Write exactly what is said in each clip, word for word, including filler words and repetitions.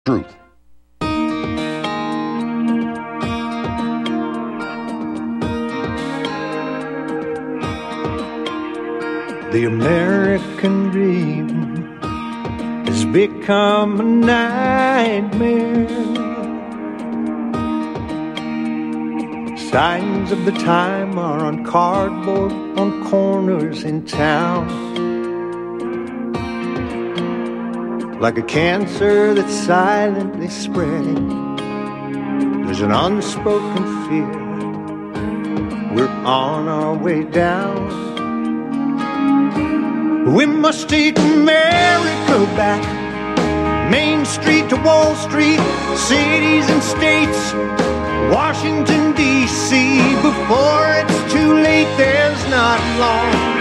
Truth. The American dream has become a nightmare. Signs of the time are on cardboard on corners in town. Like a cancer that's silently spreading, there's an unspoken fear. We're on our way down. We must take America back. Main Street to Wall Street, cities and states, Washington, D C Before it's too late, there's not long.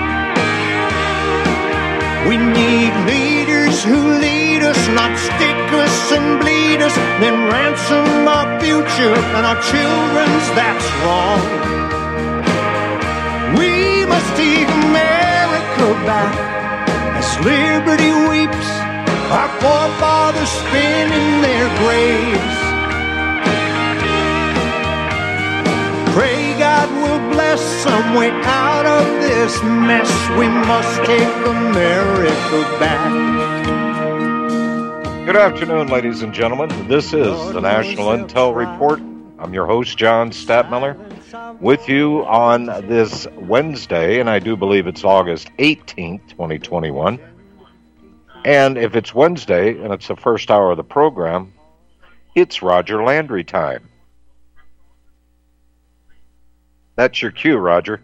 We need leaders who lead us, not stick us and bleed us, then ransom our future and our children's, that's wrong. We must take America back as liberty weeps, our forefathers spin in their graves. Pray God will bless some way out of this mess. We must take America back. Good afternoon, ladies and gentlemen. This is the National Intel Report. I'm your host, John Stadtmiller, with you on this Wednesday, and I do believe it's August eighteenth, twenty twenty-one. And if it's Wednesday and it's the first hour of the program, it's Roger Landry time. That's your cue, Roger.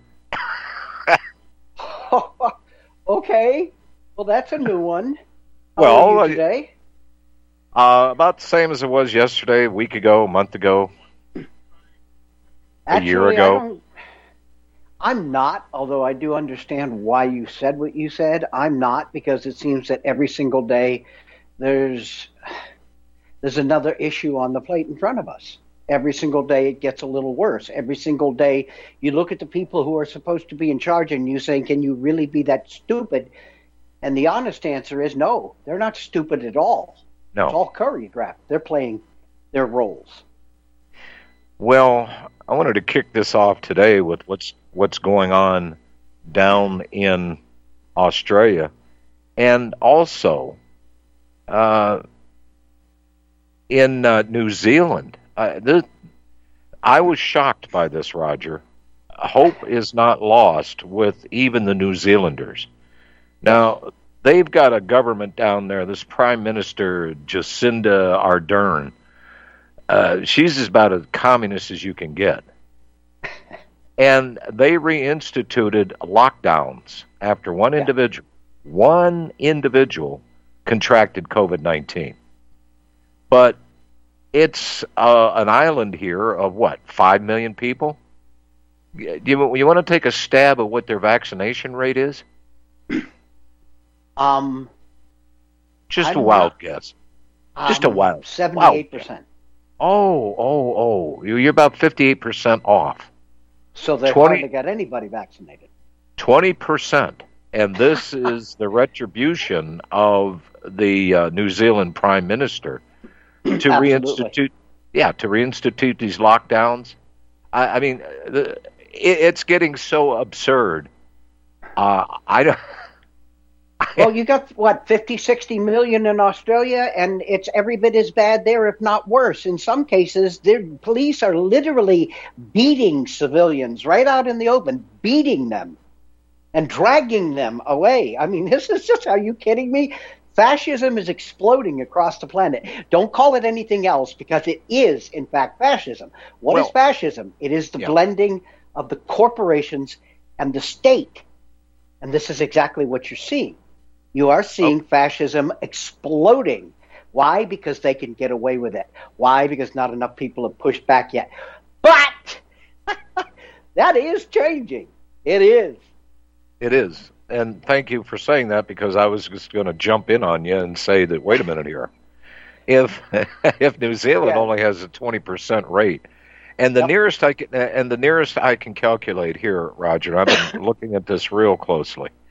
Okay. Well, that's a new one. How well, are you today? Uh, about the same as it was yesterday, a week ago, a month ago, Actually, a year ago. I don't, I'm not, although I do understand why you said what you said. I'm not, because it seems that every single day there's there's another issue on the plate in front of us. Every single day it gets a little worse. Every single day you look at the people who are supposed to be in charge and you say, can you really be that stupid? And the honest answer is no, they're not stupid at all. No. It's all choreographed. They're playing their roles. Well, I wanted to kick this off today with what's what's going on down in Australia, and also uh, in uh, New Zealand. Uh, this, I was shocked by this, Roger. Hope is not lost with even the New Zealanders. Now, they've got a government down there, this Prime Minister Jacinda Ardern. Uh, she's about as communist as you can get. And they reinstituted lockdowns after one Yeah. individual, one individual contracted COVID nineteen. But it's uh, an island here of, what, five million people? Do you, you want to take a stab at what their vaccination rate is? Um, Just I'm a wild not- guess. Just a um, wild. seventy-eight percent. Oh, oh, oh. You're about fifty-eight percent off. So they've twenty hardly got anybody vaccinated. twenty percent. And this is the retribution of the uh, New Zealand Prime Minister to Absolutely. reinstitute, yeah, to reinstitute these lockdowns. I, I mean, the, it, it's getting so absurd. Uh, I don't. Well, you got, what, fifty, sixty million in Australia, and it's every bit as bad there, if not worse. In some cases, the police are literally beating civilians right out in the open, beating them and dragging them away. I mean, this is just, are you kidding me? Fascism is exploding across the planet. Don't call it anything else, because it is, in fact, fascism. What Well, is fascism? It is the yeah. blending of the corporations and the state. And this is exactly what you're seeing. You are seeing Oh. fascism exploding. Why? Because they can get away with it. Why? Because not enough people have pushed back yet. But that is changing. It is. It is. And thank you for saying that, because I was just going to jump in on you and say that, wait a minute here. If if New Zealand Yeah. only has a twenty percent rate, and the Yep. nearest I can and the nearest I can calculate here, Roger, I've been looking at this real closely.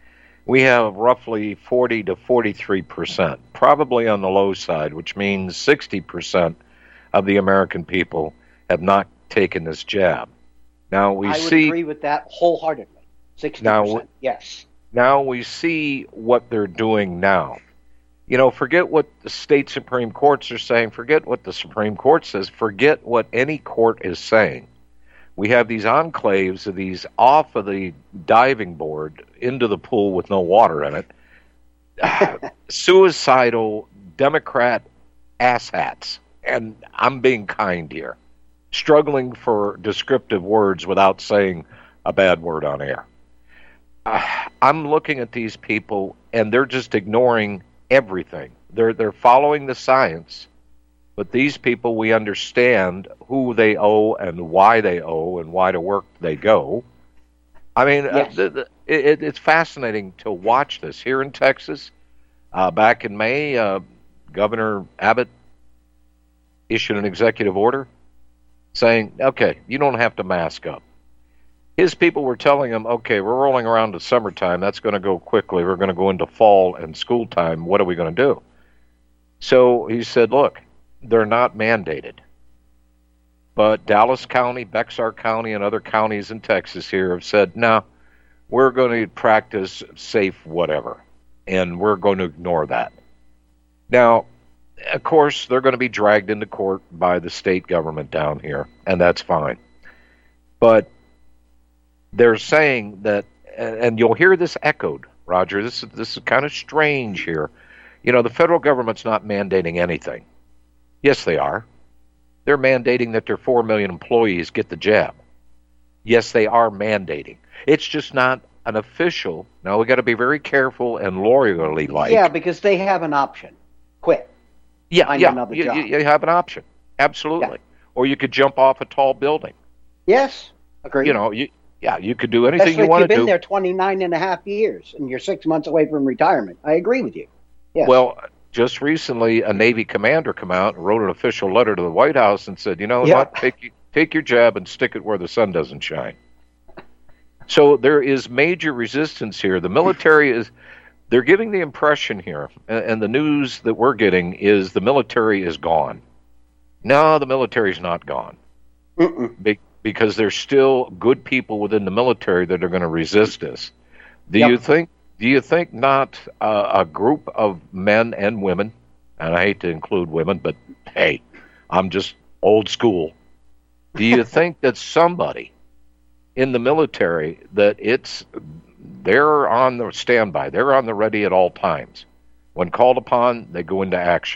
we have roughly forty to forty-three percent, probably on the low side, which means sixty percent of the American people have not taken this jab. Now we I would see, agree with that wholeheartedly. sixty percent, now, yes. Now we see what they're doing now. You know, forget what the state Supreme Courts are saying. Forget what the Supreme Court says. Forget what any court is saying. We have these enclaves of these off of the diving board into the pool with no water in it. Uh, suicidal Democrat asshats. And I'm being kind here. Struggling for descriptive words without saying a bad word on air. Uh, I'm looking at these people, and they're just ignoring everything. They're they're following the science, but these people, we understand who they owe and why they owe and why to work they go. I mean, yes. uh, the, the, it, it's fascinating to watch this. Here in Texas, uh, back in May, uh, Governor Abbott issued an executive order saying, okay, you don't have to mask up. His people were telling him, okay, we're rolling around to summertime. That's going to go quickly. We're going to go into fall and school time. What are we going to do? So he said, look, they're not mandated. But Dallas County, Bexar County, and other counties in Texas here have said, no, we're going to practice safe whatever, and we're going to ignore that. Now, of course, they're going to be dragged into court by the state government down here, and that's fine. But they're saying that, and you'll hear this echoed, Roger, this is, this is kind of strange here. You know, the federal government's not mandating anything. Yes, they are. They're mandating that their four million employees get the jab. Yes, they are mandating. It's just not an official. Now, we got to be very careful and lawyerly like. Yeah, because they have an option. Quit. Yeah, Find yeah. another You, job. you, you have an option. Absolutely. Yeah. Or you could jump off a tall building. Yes, agree. You know, you, yeah, you could do anything Especially you want to if you've do. been there twenty-nine and a half years and you're six months away from retirement. I agree with you. Yes. Well, just recently, a Navy commander come out and wrote an official letter to the White House and said, you know Yeah. what, take, take your jab and stick it where the sun doesn't shine. So there is major resistance here. The military is, they're giving the impression here, and, and the news that we're getting is the military is gone. No, the military's not gone. Be, because there's still good people within the military that are going to resist this. Do Yep. you think Do you think not uh, a group of men and women, and I hate to include women, but hey, I'm just old school. Do you think that somebody in the military, that it's, they're on the standby, they're on the ready at all times. When called upon, they go into action.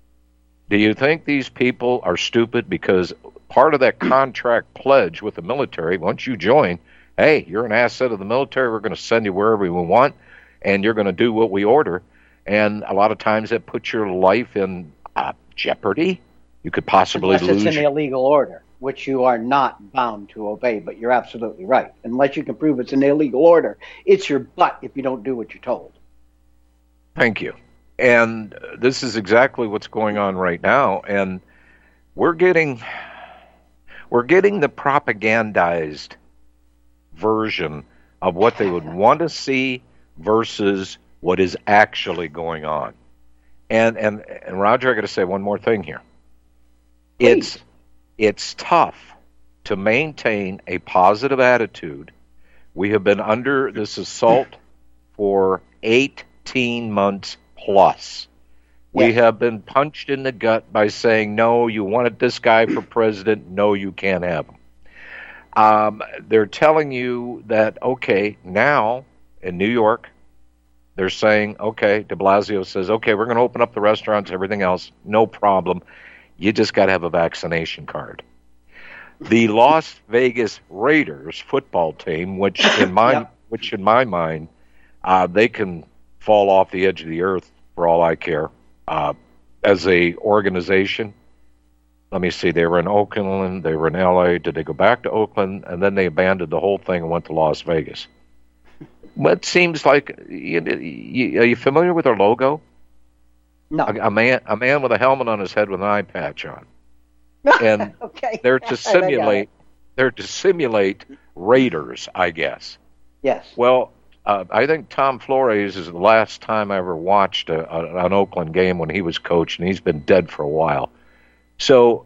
Do you think these people are stupid because part of that contract pledge with the military, once you join, hey, you're an asset of the military, we're going to send you wherever we want, and you're going to do what we order. And a lot of times that puts your life in uh, jeopardy. You could possibly Unless lose. it's an illegal order, which you are not bound to obey, but you're absolutely right. Unless you can prove it's an illegal order, it's your butt if you don't do what you're told. Thank you. And this is exactly what's going on right now. And we're getting, we're getting the propagandized version of what they would want to see versus what is actually going on. And and and Roger, I got to say one more thing here. Please. It's it's tough to maintain a positive attitude. We have been under this assault for eighteen months plus. We Yes. have been punched in the gut by saying, no, you wanted this guy for president. No, you can't have him. Um, they're telling you that, okay, now in New York, they're saying, okay, de Blasio says, okay, we're going to open up the restaurants, everything else, no problem. You just got to have a vaccination card. The Las Vegas Raiders football team, which in my Yep. which in my mind, uh, they can fall off the edge of the earth for all I care. Uh, as a organization, let me see, they were in Oakland, they were in L A, did they go back to Oakland, and then they abandoned the whole thing and went to Las Vegas? What seems like, you, you, are you familiar with their logo? No. A, a man, a man with a helmet on his head with an eye patch on, and okay. they're I to got simulate, it. they're to simulate Raiders, I guess. Yes. Well, Uh, I think Tom Flores is the last time I ever watched a, a, an Oakland game when he was coach, and he's been dead for a while. So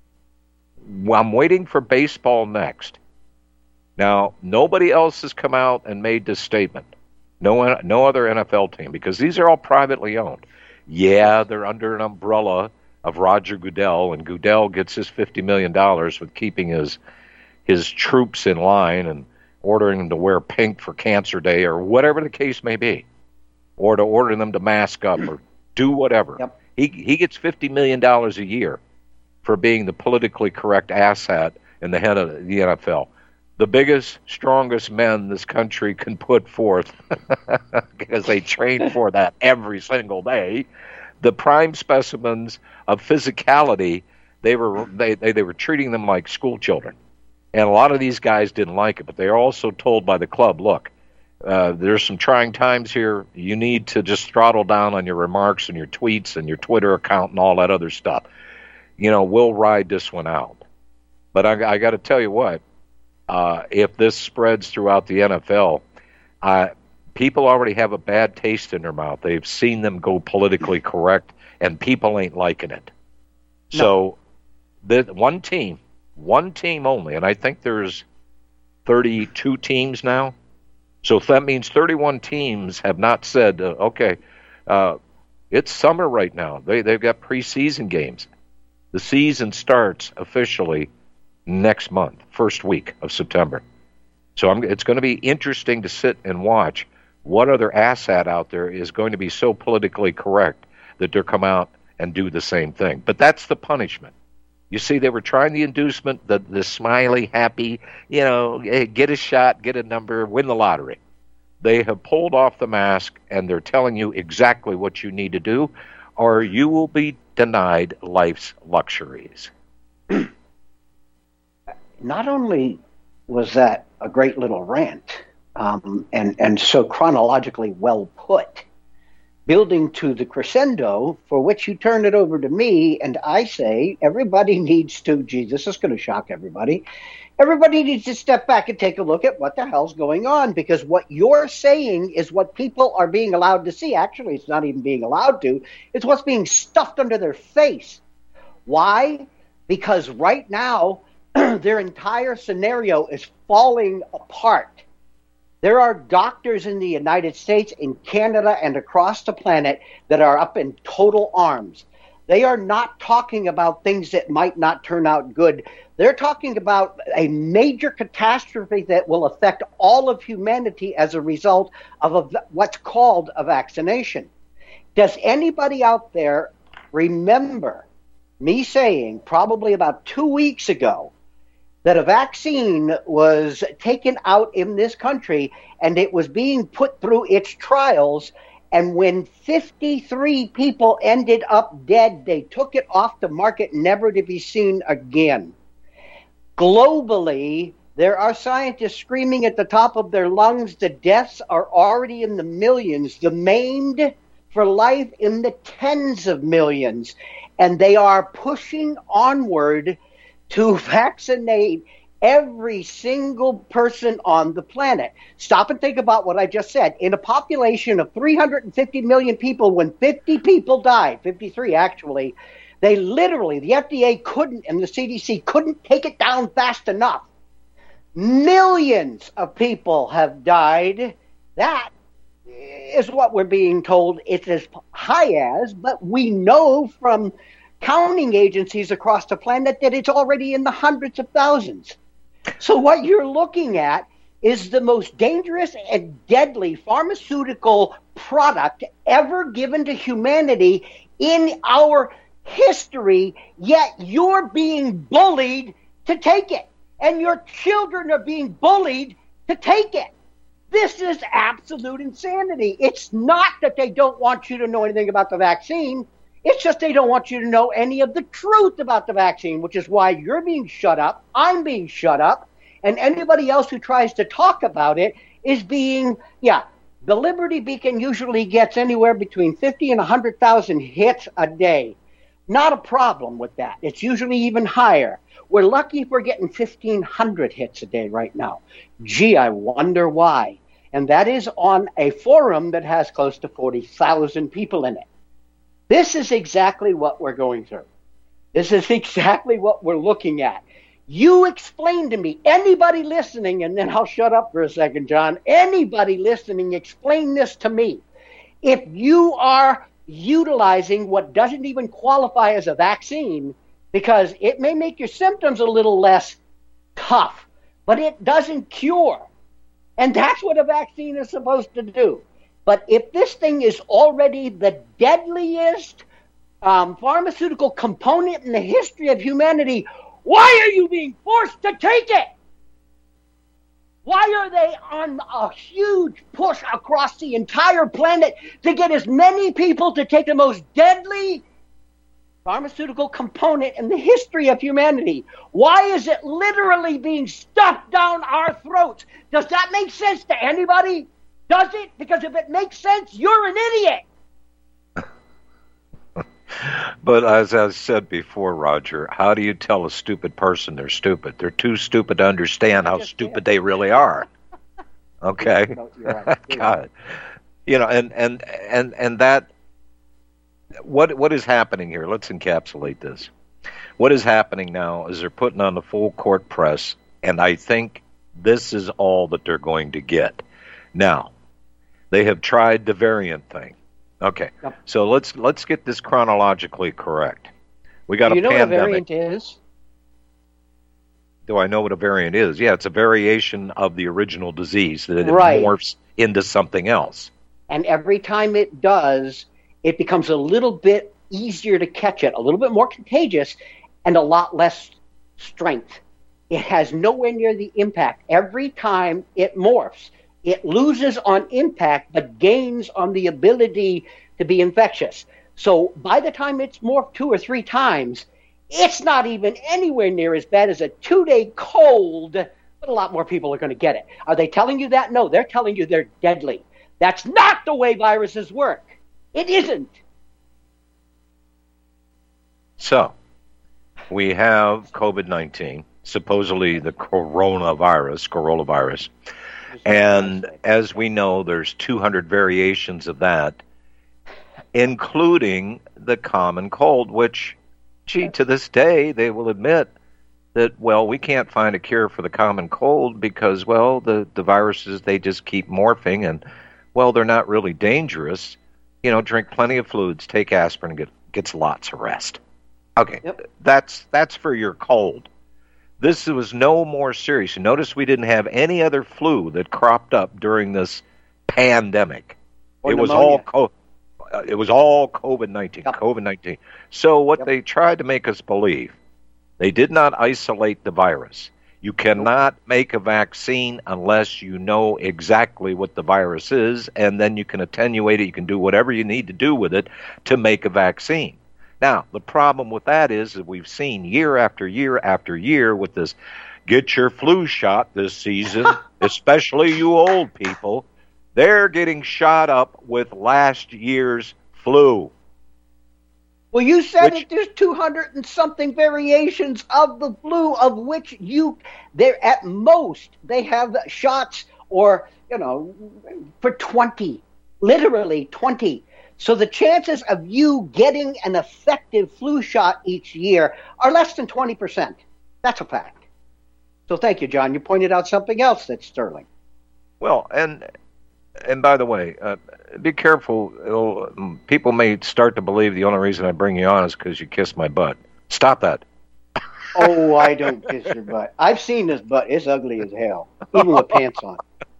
I'm waiting for baseball next. Now, nobody else has come out and made this statement. No, no other N F L team, because these are all privately owned. Yeah, they're under an umbrella of Roger Goodell, and Goodell gets his fifty million dollars with keeping his his troops in line and ordering them to wear pink for Cancer Day or whatever the case may be, or to order them to mask up or do whatever. Yep. He he gets fifty million dollars a year for being the politically correct asshat and the head of the N F L. The biggest, strongest men this country can put forth, because they train for that every single day. The prime specimens of physicality, they were they, they, they were treating them like school children. And a lot of these guys didn't like it, but they are also told by the club, look, uh, there's some trying times here. You need to just throttle down on your remarks and your tweets and your Twitter account and all that other stuff. You know, we'll ride this one out. But I, I got to tell you what, uh, if this spreads throughout the N F L, uh, people already have a bad taste in their mouth. They've seen them go politically correct, and people ain't liking it. No. So the one team, one team only, and I think there's thirty-two teams now. So if that means thirty-one teams have not said, uh, okay, uh, it's summer right now. They, they've got preseason games. The season starts officially next month, first week of September. So I'm, it's going to be interesting to sit and watch what other asshat out there is going to be so politically correct that they'll come out and do the same thing. But that's the punishment. You see, they were trying the inducement, the, the smiley, happy, you know, get a shot, get a number, win the lottery. They have pulled off the mask, and they're telling you exactly what you need to do, or you will be denied life's luxuries. Not only was that a great little rant, um, and, and so chronologically well put, building to the crescendo for which you turn it over to me, and I say everybody needs to, gee, this is going to shock everybody, everybody needs to step back and take a look at what the hell's going on, because what you're saying is what people are being allowed to see. Actually, it's not even being allowed to. It's what's being stuffed under their face. Why? Because right now, their entire scenario is falling apart. There are doctors in the United States, in Canada, and across the planet that are up in total arms. They are not talking about things that might not turn out good. They're talking about a major catastrophe that will affect all of humanity as a result of a, what's called a vaccination. Does anybody out there remember me saying probably about two weeks ago that a vaccine was taken out in this country and it was being put through its trials, and when fifty-three people ended up dead, they took it off the market, never to be seen again? Globally, there are scientists screaming at the top of their lungs. The deaths are already in the millions, the maimed for life in the tens of millions, and they are pushing onward to vaccinate every single person on the planet. Stop and think about what I just said. In a population of three hundred fifty million people, when fifty people died, fifty-three actually, they literally, the F D A couldn't, and the C D C couldn't take it down fast enough. Millions of people have died. That is what we're being told it's as high as, but we know from counting agencies across the planet that it's already in the hundreds of thousands. So what you're looking at is the most dangerous and deadly pharmaceutical product ever given to humanity in our history, yet you're being bullied to take it, and your children are being bullied to take it. This is absolute insanity. It's not that they don't want you to know anything about the vaccine. It's just they don't want you to know any of the truth about the vaccine, which is why you're being shut up, I'm being shut up, and anybody else who tries to talk about it is being, yeah, the Liberty Beacon usually gets anywhere between fifty and one hundred thousand hits a day. Not a problem with that. It's usually even higher. We're lucky if we're getting fifteen hundred hits a day right now. Gee, I wonder why. and that is on a forum that has close to forty thousand people in it. This is exactly what we're going through. This is exactly what we're looking at. You explain to me, anybody listening, and then I'll shut up for a second, John. Anybody listening, explain this to me. If you are utilizing what doesn't even qualify as a vaccine, because it may make your symptoms a little less tough, but it doesn't cure. And that's what a vaccine is supposed to do. But if this thing is already the deadliest um, pharmaceutical component in the history of humanity, why are you being forced to take it? Why are they on a huge push across the entire planet to get as many people to take the most deadly pharmaceutical component in the history of humanity? Why is it literally being stuffed down our throats? Does that make sense to anybody? Does it? Because if it makes sense, you're an idiot. But as I said before, Roger, how do you tell a stupid person they're stupid? They're too stupid to understand how stupid can't. they really are. Okay? No, you're right. You're God. right. You know, and, and, and, and that, what what is happening here? Let's encapsulate this. What is happening now is they're putting on the full court press, and I think this is all that they're going to get. Now, they have tried the variant thing. Okay, yep. So let's let's get this chronologically correct. We got Do a you know pandemic. what a variant is? Do I know what a variant is? Yeah, it's a variation of the original disease that it right. morphs into something else. And every time it does, it becomes a little bit easier to catch it, a little bit more contagious, and a lot less strength. It has nowhere near the impact. Every time it morphs, it loses on impact, but gains on the ability to be infectious. So by the time it's morphed two or three times, it's not even anywhere near as bad as a two-day cold, but a lot more people are going to get it. Are they telling you that? No, they're telling you they're deadly. That's not the way viruses work. It isn't. So, we have COVID nineteen, supposedly the coronavirus, coronavirus. And as we know, there's two hundred variations of that, including the common cold, which, gee, to this day, they will admit that, well, we can't find a cure for the common cold because, well, the, the viruses, they just keep morphing and, well, they're not really dangerous. You know, drink plenty of fluids, take aspirin, and get gets lots of rest. Okay, yep. that's that's for your cold. This was no more serious. Notice we didn't have any other flu that cropped up during this pandemic. Or it pneumonia. was all co- uh, it was all COVID nineteen. Yep. COVID nineteen. So what yep. they tried to make us believe, they did not isolate the virus. You cannot make a vaccine unless you know exactly what the virus is, and then you can attenuate it. You can do whatever you need to do with it to make a vaccine. Now, the problem with that is that we've seen year after year after year with this, get your flu shot this season, especially you old people, they're getting shot up with last year's flu. Well, you said Which, it, there's two hundred and something variations of the flu, of which you, they're at most, they have shots or, you know, for twenty, literally twenty. So the chances of you getting an effective flu shot each year are less than twenty percent. That's a fact. So thank you, John. You pointed out something else that's sterling. Well, and and by the way, uh, be careful. It'll, people may start to believe the only reason I bring you on is because you kissed my butt. Stop that. Oh, I don't kiss your butt. I've seen this butt. It's ugly as hell, even with pants on.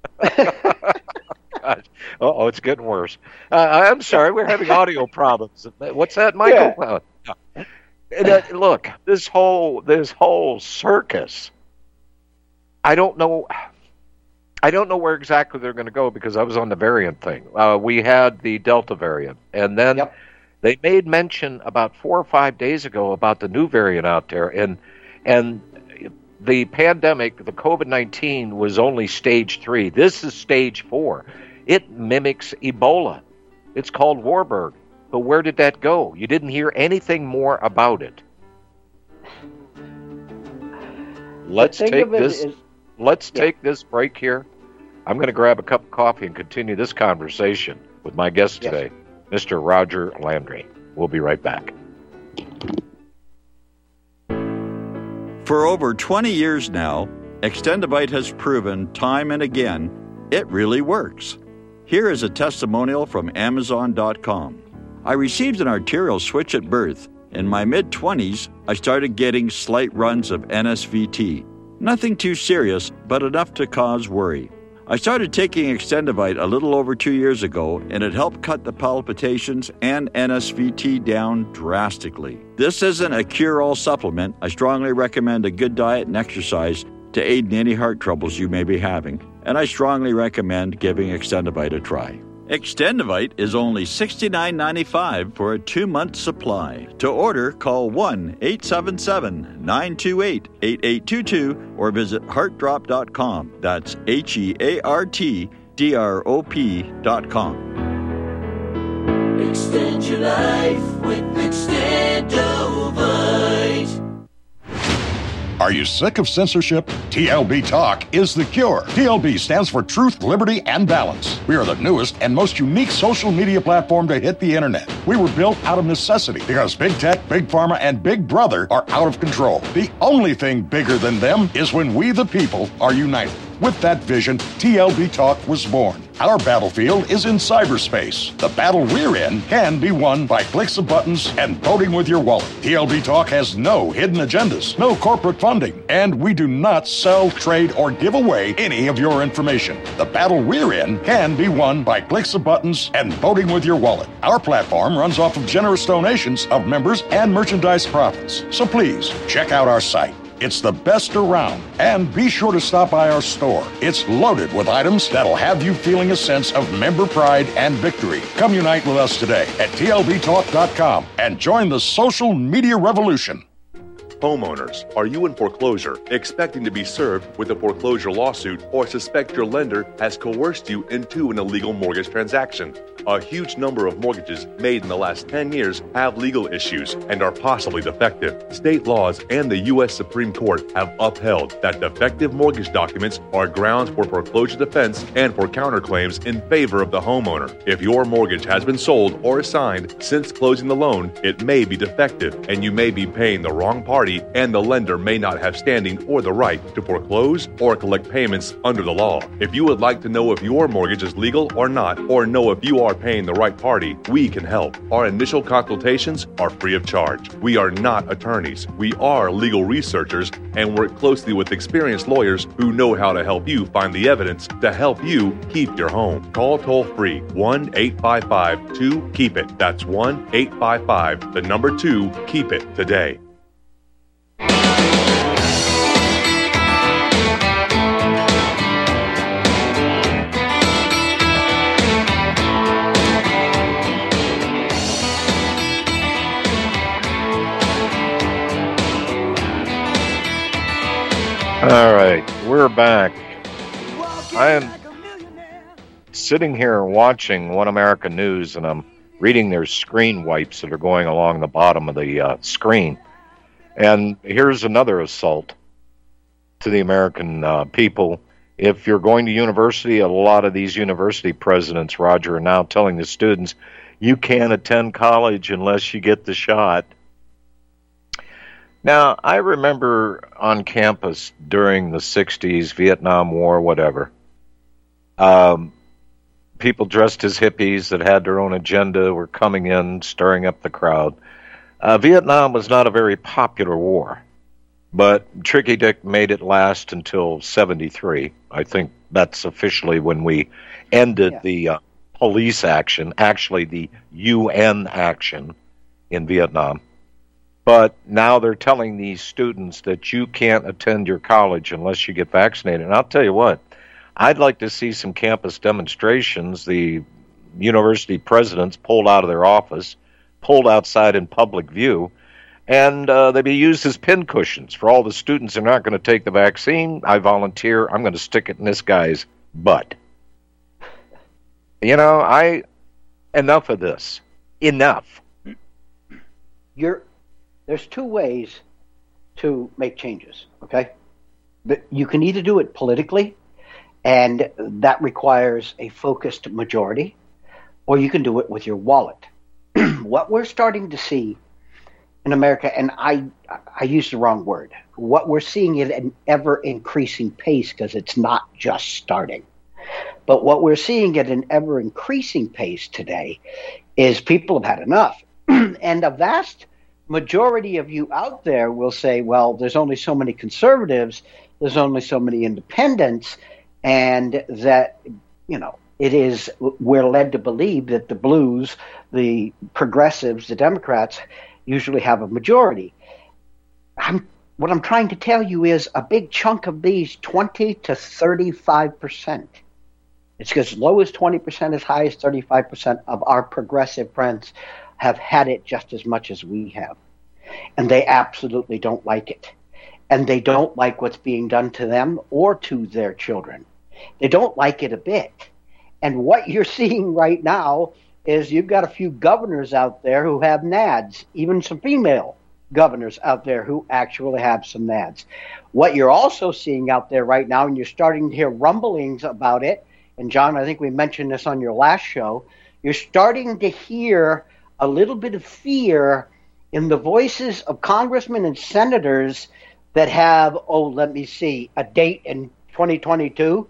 Oh, it's getting worse. Uh, I'm sorry, we're having audio problems. What's that, Michael? Yeah. Uh, uh, look, this whole this whole circus. I don't know. I don't know where exactly they're going to go because I was on the variant thing. Uh, we had the Delta variant, and then yep. they made mention about four or five days ago about the new variant out there, and and the pandemic, the COVID nineteen, was only stage three. This is stage four. It mimics Ebola. It's called Warburg. But where did that go? You didn't hear anything more about it. Let's take this. Is, let's yeah. take this break here. I'm going to grab a cup of coffee and continue this conversation with my guest today, yes. Mister Roger Landry. We'll be right back. For over twenty years now, Extendivite has proven time and again it really works. Here is a testimonial from Amazon dot com. I received an arterial switch at birth. In my mid-twenties, I started getting slight runs of N S V T. Nothing too serious, but enough to cause worry. I started taking Extendivite a little over two years ago, and it helped cut the palpitations and N S V T down drastically. This isn't a cure-all supplement. I strongly recommend a good diet and exercise to aid in any heart troubles you may be having, and I strongly recommend giving Extendivite a try. Extendivite is only sixty-nine ninety-five for a two-month supply. To order, call one eight seven seven, nine two eight, eight eight two two or visit heart drop dot com. That's H E A R T D R O P dot com. Extend your life with Extendivite. Are you sick of censorship? T L B Talk is the cure. T L B stands for Truth, Liberty, and Balance. We are the newest and most unique social media platform to hit the internet. We were built out of necessity because Big Tech, Big Pharma, and Big Brother are out of control. The only thing bigger than them is when we the people are united. With that vision, T L B Talk was born. Our battlefield is in cyberspace. The battle we're in can be won by clicks of buttons and voting with your wallet. T L B Talk has no hidden agendas, no corporate funding, and we do not sell, trade, or give away any of your information. The battle we're in can be won by clicks of buttons and voting with your wallet. Our platform runs off of generous donations of members and merchandise profits. So please, check out our site. It's the best around. And be sure to stop by our store. It's loaded with items that'll have you feeling a sense of member pride and victory. Come unite with us today at T L B talk dot com and join the social media revolution. Homeowners, are you in foreclosure, expecting to be served with a foreclosure lawsuit, or suspect your lender has coerced you into an illegal mortgage transaction? A huge number of mortgages made in the last ten years have legal issues and are possibly defective. State laws and the U S Supreme Court have upheld that defective mortgage documents are grounds for foreclosure defense and for counterclaims in favor of the homeowner. If your mortgage has been sold or assigned since closing the loan, it may be defective and you may be paying the wrong party, and the lender may not have standing or the right to foreclose or collect payments under the law. If you would like to know if your mortgage is legal or not, or know if you are paying the right party, we can help. Our initial consultations are free of charge. We are not attorneys. We are legal researchers and work closely with experienced lawyers who know how to help you find the evidence to help you keep your home. Call toll free one eight five five two keep it. That's one eight five five, the number two, keep it today. All right, we're back. I am sitting here watching One America News, and I'm reading their screen wipes that are going along the bottom of the uh, screen. And here's another assault to the American uh, people. If you're going to university, a lot of these university presidents, Roger, are now telling the students, you can't attend college unless you get the shot. Now, I remember on campus during the sixties, Vietnam War, whatever, um, people dressed as hippies that had their own agenda were coming in, stirring up the crowd. Uh, Vietnam was not a very popular war, but Tricky Dick made it last until seventy-three. I think that's officially when we ended yeah. the uh, police action, actually the U N action in Vietnam. But now they're telling these students that you can't attend your college unless you get vaccinated. And I'll tell you what, I'd like to see some campus demonstrations. The university presidents pulled out of their office, pulled outside in public view, and uh, they be used as pincushions for all the students who are not going to take the vaccine. I volunteer. I'm going to stick it in this guy's butt. You know, I enough of this. Enough. You're There's two ways to make changes, okay? But you can either do it politically, And that requires a focused majority, or you can do it with your wallet. What we're starting to see in America, and I I used the wrong word, what we're seeing at an ever-increasing pace, because it's not just starting, but what we're seeing at an ever-increasing pace today is people have had enough. And a vast majority of you out there will say, well, there's only so many conservatives, there's only so many independents, and that, you know, it is, we're led to believe that the blues, the progressives, the Democrats usually have a majority. I'm, what I'm trying to tell you is a big chunk of these, twenty to thirty-five percent. It's as low as twenty percent, as high as thirty-five percent of our progressive friends have had it just as much as we have. And they absolutely don't like it. And they don't like what's being done to them or to their children. They don't like it a bit. And what you're seeing right now is you've got a few governors out there who have nads, even some female governors out there who actually have some nads. What you're also seeing out there right now, and you're starting to hear rumblings about it, and John, I think we mentioned this on your last show, you're starting to hear a little bit of fear in the voices of congressmen and senators that have, oh, let me see, a date in twenty twenty-two.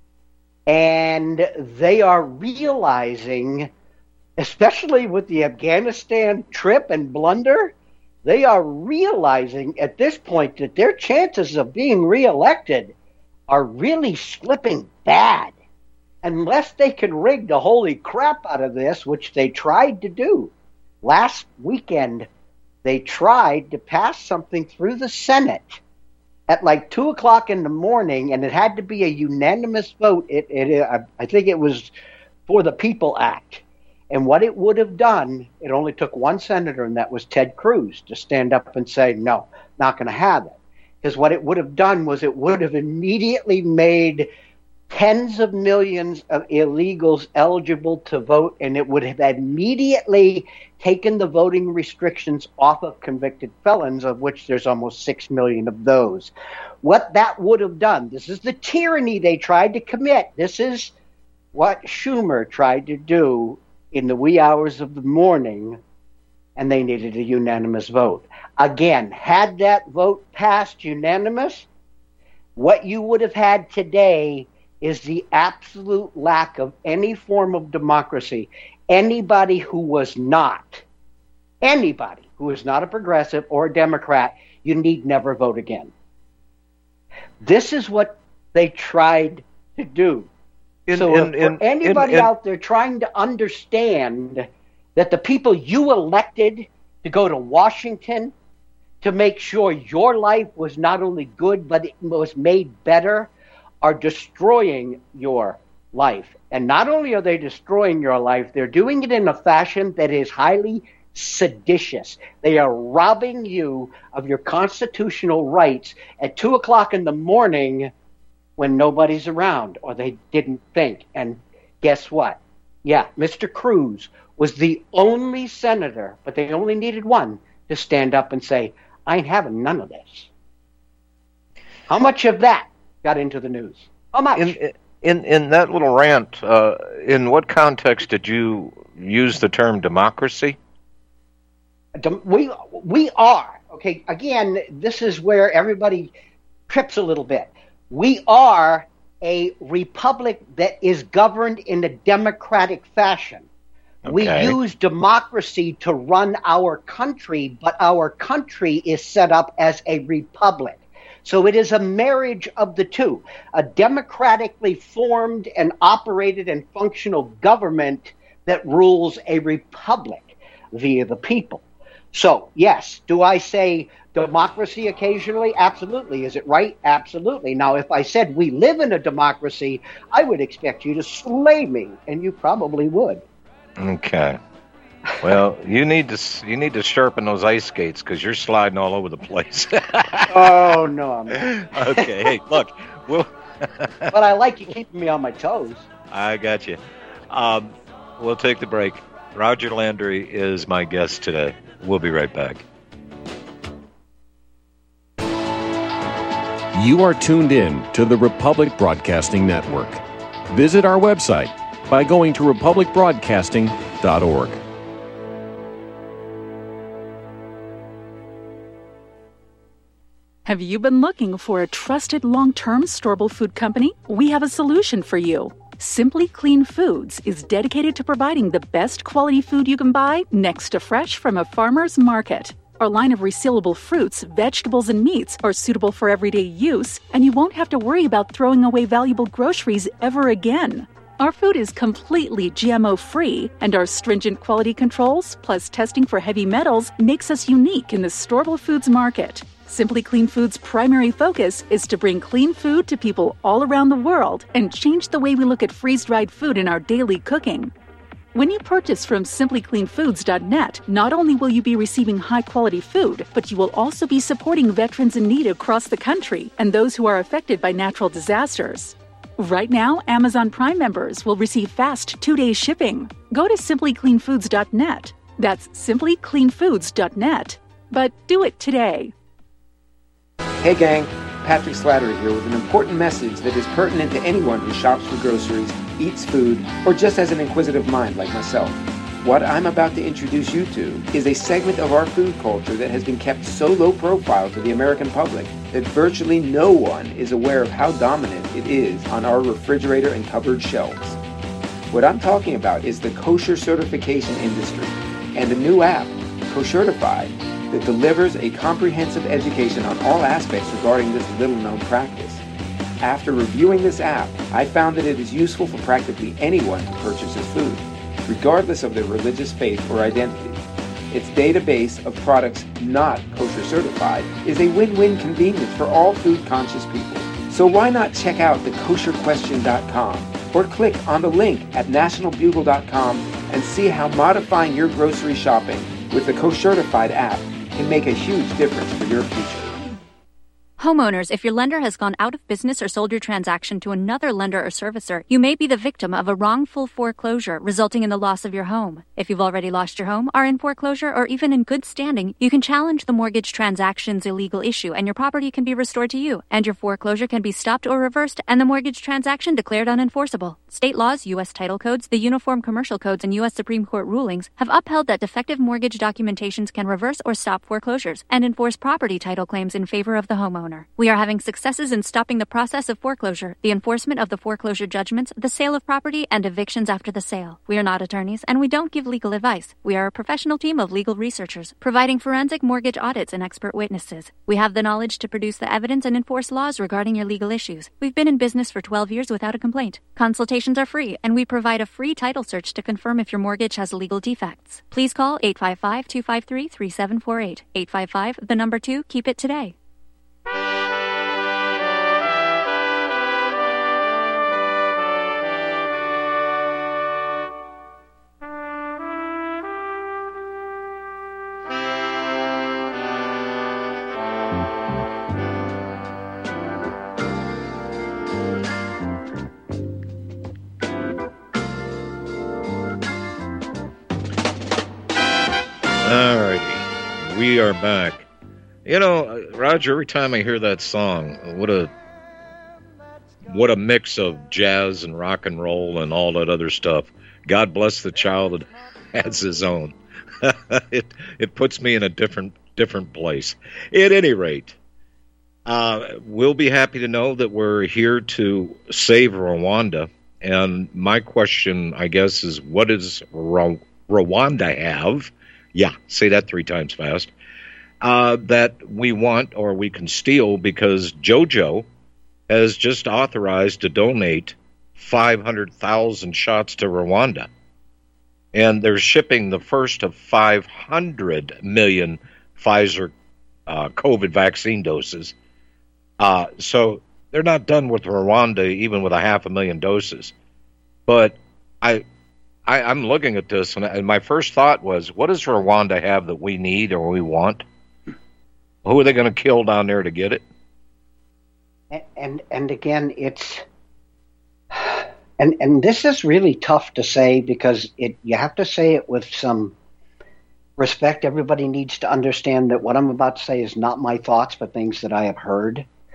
And they are realizing, especially with the Afghanistan trip and blunder, they are realizing at this point that their chances of being reelected are really slipping bad. Unless they can rig the holy crap out of this, which they tried to do. Last weekend, they tried to pass something through the Senate at like two o'clock in the morning, and it had to be a unanimous vote. It, it, I think it was for the People Act. And what it would have done, it only took one senator, and that was Ted Cruz, to stand up and say, no, not going to have it. Because what it would have done was it would have immediately made tens of millions of illegals eligible to vote, and it would have immediately taken the voting restrictions off of convicted felons, of which there's almost six million of those. What that would have done, this is the tyranny they tried to commit. This is what Schumer tried to do in the wee hours of the morning, and they needed a unanimous vote. Again, had that vote passed unanimous, what you would have had today is the absolute lack of any form of democracy. Anybody who was not, anybody who is not a progressive or a Democrat, you need never vote again. This is what they tried to do. In, so in, in, for anybody in, in, out there trying to understand that the people you elected to go to Washington to make sure your life was not only good, but it was made better, are destroying your life. And not only are they destroying your life, they're doing it in a fashion that is highly seditious. They are robbing you of your constitutional rights at two o'clock in the morning when nobody's around, or they didn't think. And guess what? Yeah, Mister Cruz was the only senator, but they only needed one, to stand up and say, I ain't having none of this. How much of that got into the news? How much? In in, in that little rant, uh, in what context did you use the term democracy? We we are okay. Again, this is where everybody trips a little bit. We are a republic that is governed in a democratic fashion. Okay. We use democracy to run our country, but our country is set up as a republic. So it is a marriage of the two, a democratically formed and operated and functional government that rules a republic via the people. So, yes, do I say democracy occasionally? Absolutely. Is it right? Absolutely. Now, if I said we live in a democracy, I would expect you to slay me, and you probably would. Okay. Well, you need to you need to sharpen those ice skates because you're sliding all over the place. Oh no, I'm not. Okay. Hey, look, we'll. But I like you keeping me on my toes. I got you. Um, we'll take the break. Roger Landry is my guest today. We'll be right back. You are tuned in to the Republic Broadcasting Network. Visit our website by going to republic broadcasting dot org. Have you been looking for a trusted long-term storable food company? We have a solution for you. Simply Clean Foods is dedicated to providing the best quality food you can buy next to fresh from a farmer's market. Our line of resealable fruits, vegetables, and meats are suitable for everyday use, and you won't have to worry about throwing away valuable groceries ever again. Our food is completely G M O-free, and our stringent quality controls, plus testing for heavy metals, makes us unique in the storable foods market. Simply Clean Foods' primary focus is to bring clean food to people all around the world and change the way we look at freeze-dried food in our daily cooking. When you purchase from simply clean foods dot net, not only will you be receiving high-quality food, but you will also be supporting veterans in need across the country and those who are affected by natural disasters. Right now, Amazon Prime members will receive fast two-day shipping. Go to simply clean foods dot net. That's simply clean foods dot net. But do it today. Hey gang, Patrick Slattery here with an important message that is pertinent to anyone who shops for groceries, eats food, or just has an inquisitive mind like myself. What I'm about to introduce you to is a segment of our food culture that has been kept so low profile to the American public that virtually no one is aware of how dominant it is on our refrigerator and cupboard shelves. What I'm talking about is the kosher certification industry and a new app, Koshertified, that delivers a comprehensive education on all aspects regarding this little-known practice. After reviewing this app, I found that it is useful for practically anyone who purchases food, regardless of their religious faith or identity. Its database of products not kosher certified is a win-win convenience for all food-conscious people. So why not check out the kosher question dot com or click on the link at national bugle dot com and see how modifying your grocery shopping with the Koshertified app can make a huge difference for your future. Homeowners, if your lender has gone out of business or sold your transaction to another lender or servicer, you may be the victim of a wrongful foreclosure resulting in the loss of your home. If you've already lost your home, are in foreclosure, or even in good standing, you can challenge the mortgage transaction's illegal issue and your property can be restored to you, and your foreclosure can be stopped or reversed and the mortgage transaction declared unenforceable. State laws, U S title codes, the Uniform Commercial Codes, and U S Supreme Court rulings have upheld that defective mortgage documentations can reverse or stop foreclosures and enforce property title claims in favor of the homeowner. We are having successes in stopping the process of foreclosure, the enforcement of the foreclosure judgments, the sale of property, and evictions after the sale. We are not attorneys, and we don't give legal advice. We are a professional team of legal researchers, providing forensic mortgage audits and expert witnesses. We have the knowledge to produce the evidence and enforce laws regarding your legal issues. We've been in business for twelve years without a complaint. Consultations are free, and we provide a free title search to confirm if your mortgage has legal defects. Please call eight five five, two five three, three seven four eight. eight five five, the number two, keep it today. Alrighty, we are back. You know, Roger, every time I hear that song, what a what a mix of jazz and rock and roll and all that other stuff. God bless the child that has his own. it it puts me in a different different place. At any rate, uh, we'll be happy to know that we're here to save Rwanda. And my question, I guess, is what does Rwanda have? Yeah, say that three times fast. Uh, that we want or we can steal because JoJo has just authorized to donate five hundred thousand shots to Rwanda. And they're shipping the first of five hundred million Pfizer uh, COVID vaccine doses. Uh, so they're not done with Rwanda even with a half a million doses. But I... I, I'm looking at this, and, and my first thought was, what does Rwanda have that we need or we want? Who are they going to kill down there to get it? And and, and again, it's and and this is really tough to say because it you have to say it with some respect. Everybody needs to understand that what I'm about to say is not my thoughts, but things that I have heard.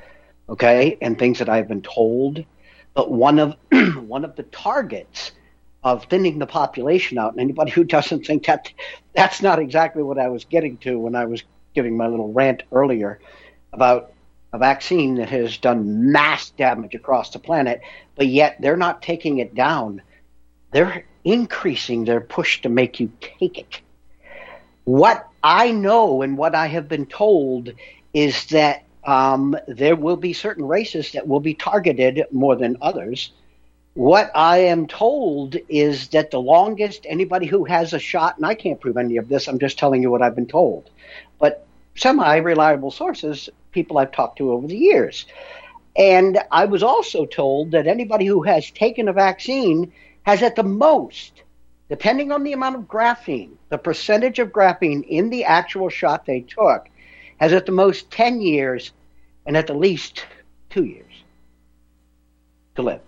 okay, and things that I've been told. But one of one of the targets of thinning the population out, and anybody who doesn't think that, that's not exactly what I was getting to when I was giving my little rant earlier about a vaccine that has done mass damage across the planet, but yet they're not taking it down. They're increasing their push to make you take it. What I know and what I have been told is that um, there will be certain races that will be targeted more than others. What I am told is that the longest anybody who has a shot, and I can't prove any of this, I'm just telling you what I've been told, but semi-reliable sources, people I've talked to over the years. And I was also told that anybody who has taken a vaccine has at the most, depending on the amount of graphene, the percentage of graphene in the actual shot they took, has at the most ten years and at the least two years to live.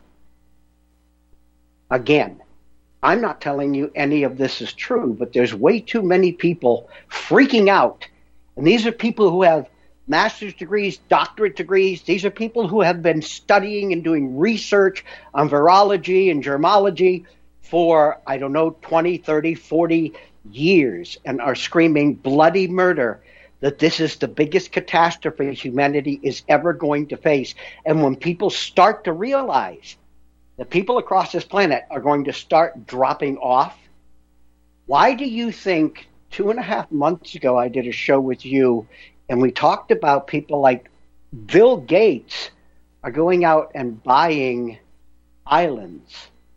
Again, I'm not telling you any of this is true, but there's way too many people freaking out. And these are people who have master's degrees, doctorate degrees. These are people who have been studying and doing research on virology and germology for, I don't know, twenty, thirty, forty years and are screaming bloody murder that this is the biggest catastrophe humanity is ever going to face. And when people start to realize that people across this planet are going to start dropping off, why do you think two and a half months ago I did a show with you and we talked about people like Bill Gates are going out and buying islands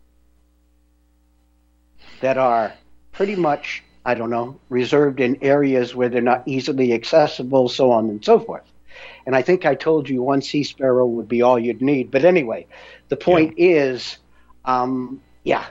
that are pretty much, I don't know, reserved in areas where they're not easily accessible, so on and so forth. And I think I told you one sea sparrow would be all you'd need. But anyway, the point yeah. is, um, yeah,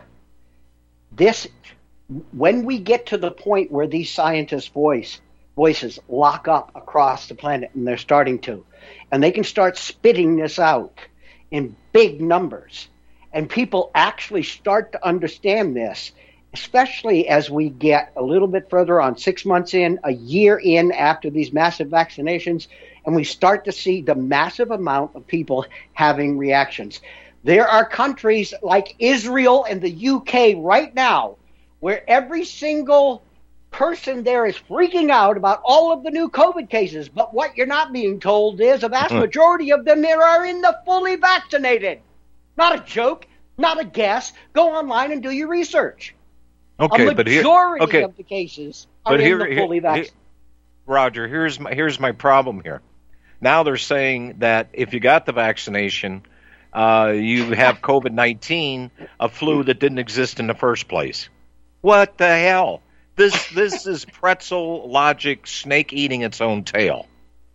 this, when we get to the point where these scientists' voice voices lock up across the planet, and they're starting to, and they can start spitting this out in big numbers, and people actually start to understand this, especially as we get a little bit further on, six months in, a year in after these massive vaccinations, and we start to see the massive amount of people having reactions. There are countries like Israel and the U K right now where every single person there is freaking out about all of the new COVID cases. But what you're not being told is a vast majority of them there are in the fully vaccinated. Not a joke, not a guess. Go online and do your research. Okay, a but here, majority okay, of the cases are but in here, the fully here, vaccinated. Roger, here's my, here's my problem here. Now they're saying that if you got the vaccination, uh, you have COVID nineteen, a flu that didn't exist in the first place. What the hell? This this is pretzel logic, snake eating its own tail.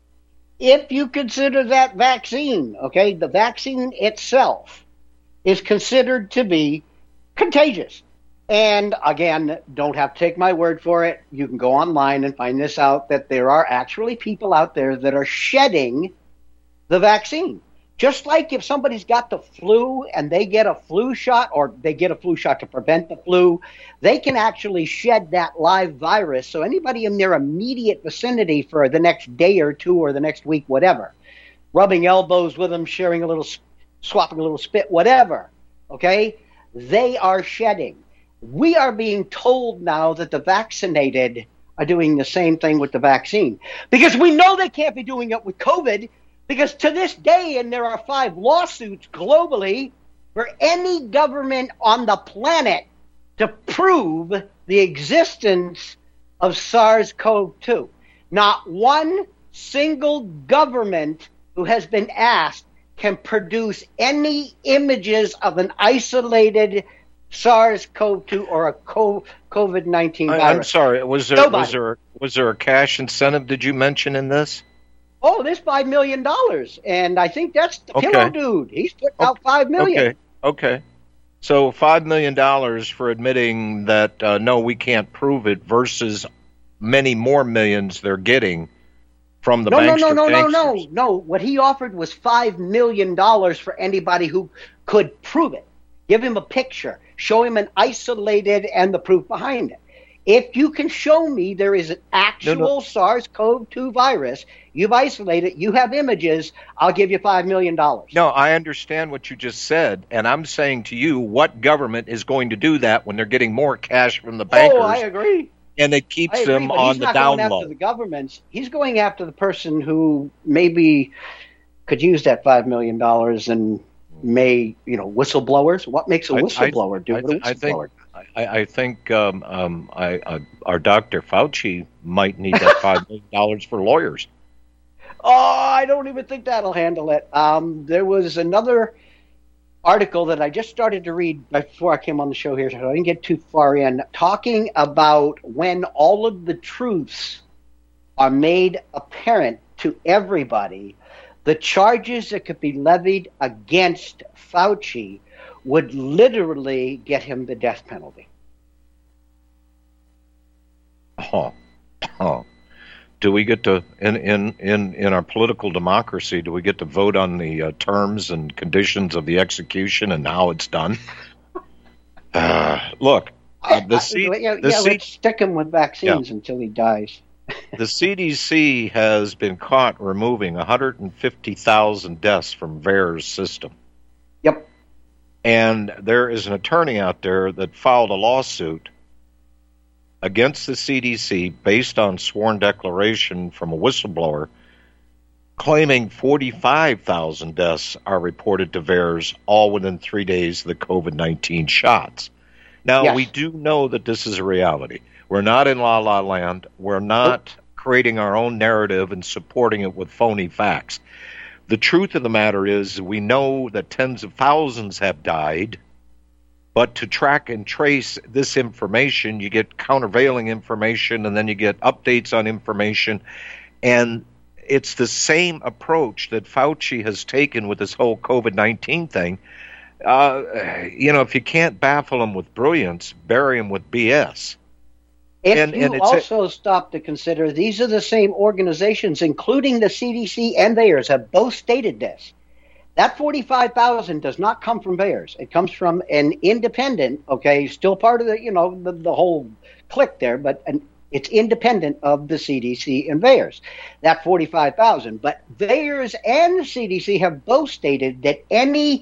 If you consider that vaccine, okay, the vaccine itself is considered to be contagious. And again, don't have to take my word for it. You can go online and find this out, that there are actually people out there that are shedding the vaccine. Just like if somebody's got the flu and they get a flu shot, or they get a flu shot to prevent the flu, they can actually shed that live virus. So anybody in their immediate vicinity for the next day or two or the next week, whatever, rubbing elbows with them, sharing a little, swapping a little spit, whatever, okay, they are shedding. We are being told now that the vaccinated are doing the same thing with the vaccine, because we know they can't be doing it with COVID, because to this day, and there are five lawsuits globally for any government on the planet to prove the existence of SARS-C o V two. Not one single government who has been asked can produce any images of an isolated SARS-C o V two or a COVID nineteen virus. I, I'm sorry. Was there Nobody. was there was there a cash incentive? Did you mention in this? Oh, there's five million dollars, and I think that's the Okay. Pillow Dude. He's putting out five million. Okay. Okay. So five million dollars for admitting that uh, no, we can't prove it, versus many more millions they're getting from the No, no, bankster. no, no, no, no, banksters. no. What he offered was five million dollars for anybody who could prove it. Give him a picture. Show him an isolated and the proof behind it. If you can show me there is an actual no, no. SARS-C o V two virus, you've isolated, you have images, I'll give you five million dollars. No, I understand what you just said, and I'm saying to you, what government is going to do that when they're getting more cash from the bankers? Oh, I agree. And it keeps I agree, them but on he's the not down going low. After the governments. He's going after the person who maybe could use that five million dollars and may, you know, whistleblowers. What makes a whistleblower I, do I, what a I whistleblower think, I, I think um, um, I, I, our Doctor Fauci might need that five million dollars for lawyers. Oh, I don't even think that'll handle it. Um, there was another article that I just started to read before I came on the show here, so I didn't get too far in, talking about when all of the truths are made apparent to everybody, the charges that could be levied against Fauci would literally get him the death penalty. Oh, oh. Do we get to, in, in, in, in our political democracy, do we get to vote on the uh, terms and conditions of the execution and how it's done? Uh, look, uh, the C- yeah, yeah, the yeah C- let's stick him with vaccines yeah. until he dies. The C D C has been caught removing one hundred fifty thousand deaths from VAERS system. Yep. And there is an attorney out there that filed a lawsuit against the C D C based on sworn declaration from a whistleblower claiming forty-five thousand deaths are reported to VAERS all within three days of the COVID nineteen shots. Now, yes. we do know that this is a reality. We're not in La La Land. We're not oh. creating our own narrative and supporting it with phony facts. The truth of the matter is we know that tens of thousands have died, but to track and trace this information, you get countervailing information, and then you get updates on information. And it's the same approach that Fauci has taken with this whole COVID nineteen thing. Uh, you know, if you can't baffle him with brilliance, bury him with B S. If and, you and also a, stop to consider, these are the same organizations, including the C D C and VAERS, have both stated this. That forty-five thousand does not come from VAERS. It comes from an independent, okay, still part of the, you know, the, the whole clique there, but an, it's independent of the C D C and VAERS, that forty-five thousand. But VAERS and the C D C have both stated that any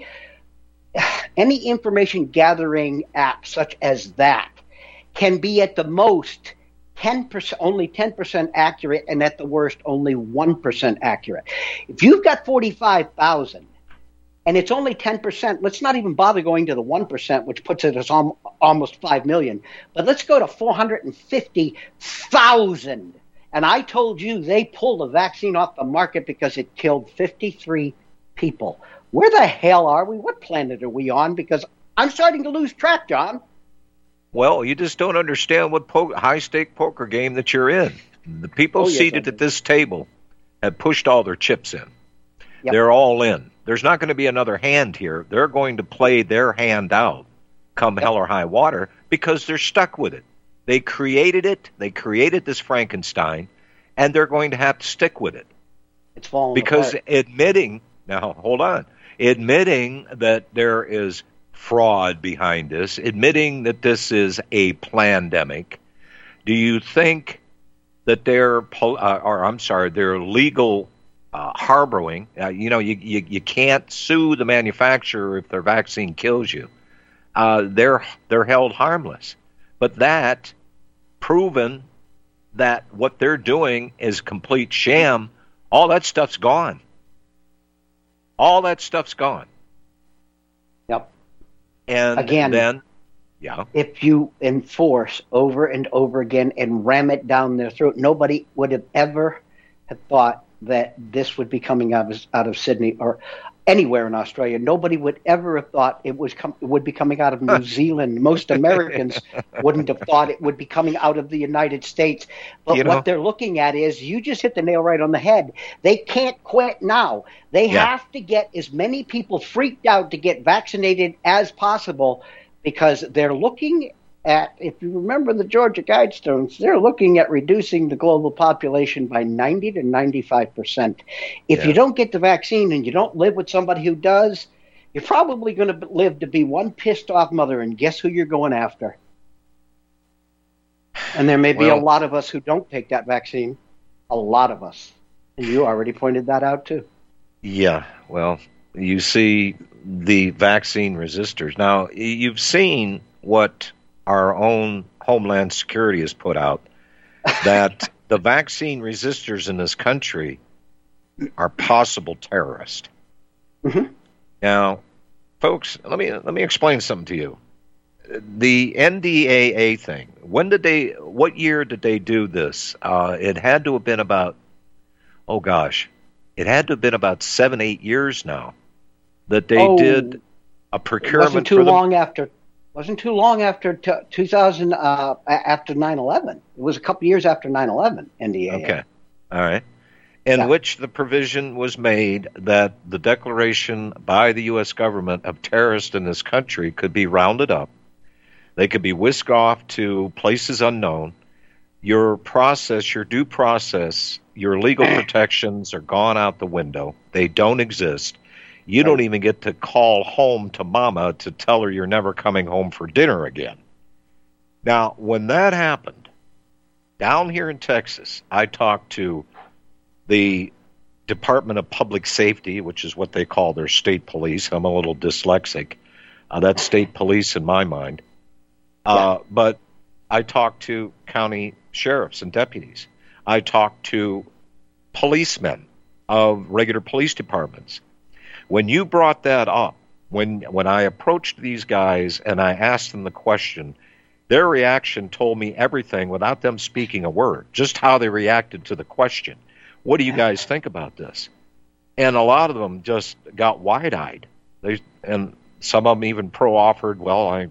any information gathering app such as that can be at the most ten percent, only ten percent accurate, and at the worst only one percent accurate. If you've got forty-five thousand and it's only ten percent, let's not even bother going to the one percent, which puts it as al- almost five million, but let's go to four hundred fifty thousand. And I told you they pulled the vaccine off the market because it killed fifty-three people. Where the hell are we? What planet are we on? Because I'm starting to lose track, John. Well, you just don't understand what po- high-stake poker game that you're in. The people oh, yes, seated at this table have pushed all their chips in. Yep. They're all in. There's not going to be another hand here. They're going to play their hand out come yep. hell or high water because they're stuck with it. They created it. They created this Frankenstein, and they're going to have to stick with it. It's falling because apart. admitting, now hold on, admitting that there is fraud behind this, admitting that this is a plandemic, do you think that they're, uh, or I'm sorry, they're legal uh, harboring? Uh, you know, you, you you can't sue the manufacturer if their vaccine kills you. Uh, they're they're held harmless, but that proven that what they're doing is complete sham. All that stuff's gone. All that stuff's gone. Yep. And again, then, yeah. if you enforce over and over again and ram it down their throat, nobody would have ever have thought that this would be coming out of, out of Sydney or anywhere in Australia. Nobody would ever have thought it was com- would be coming out of New Zealand. Most Americans wouldn't have thought it would be coming out of the United States. But you know, what they're looking at is, you just hit the nail right on the head. They can't quit now. They yeah. have to get as many people freaked out to get vaccinated as possible, because they're looking at, if you remember the Georgia Guidestones, they're looking at reducing the global population by ninety to ninety-five percent. If yeah. you don't get the vaccine and you don't live with somebody who does, you're probably going to live to be one pissed off mother, and guess who you're going after? And there may be Well- a lot of us who don't take that vaccine. A lot of us. And you already pointed that out, too. Yeah, well, you see the vaccine resistors. Now, you've seen what our own Homeland Security has put out, that the vaccine resistors in this country are possible terrorists. Mm-hmm. Now, folks, let me let me explain something to you. The N D A A thing, when did they, what year did they do this? Uh, it had to have been about, oh gosh, it had to have been about seven, eight years now that they Oh, did a It procurement wasn't too for the, long after. Wasn't too long after t- two thousand, uh, a- after nine eleven. It was a couple years after nine eleven, N D A A. Okay. All right. In Yeah. which the provision was made that the declaration by the U S government of terrorists in this country could be rounded up. They could be whisked off to places unknown. Your process, your due process, your legal protections are gone out the window. They don't exist. You don't even get to call home to mama to tell her you're never coming home for dinner again. Now, when that happened, down here in Texas, I talked to the Department of Public Safety, which is what they call their state police. I'm a little dyslexic. Uh, that's state police in my mind. Uh, but I talked to county sheriffs and deputies. I talked to policemen of regular police departments. When you brought that up, when when I approached these guys and I asked them the question, their reaction told me everything without them speaking a word, just how they reacted to the question. What do you guys think about this? And a lot of them just got wide-eyed. They and some of them even pro-offered, well, I,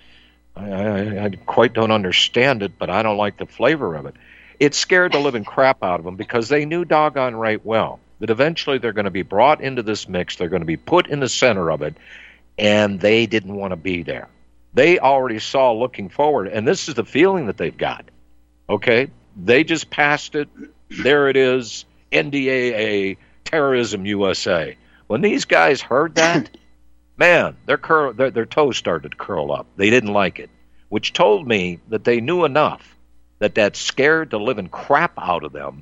I, I, I quite don't understand it, but I don't like the flavor of it. It scared the living crap out of them because they knew doggone right well that eventually they're going to be brought into this mix, they're going to be put in the center of it, and they didn't want to be there. They already saw looking forward, and this is the feeling that they've got. Okay? They just passed it. There it is, N D A A, Terrorism U S A. When these guys heard that, man, their, cur- their their toes started to curl up. They didn't like it, which told me that they knew enough that that scared the living crap out of them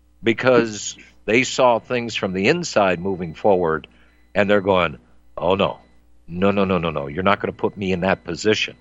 because they saw things from the inside moving forward, and they're going, oh, no, no, no, no, no, no, you're not going to put me in that position.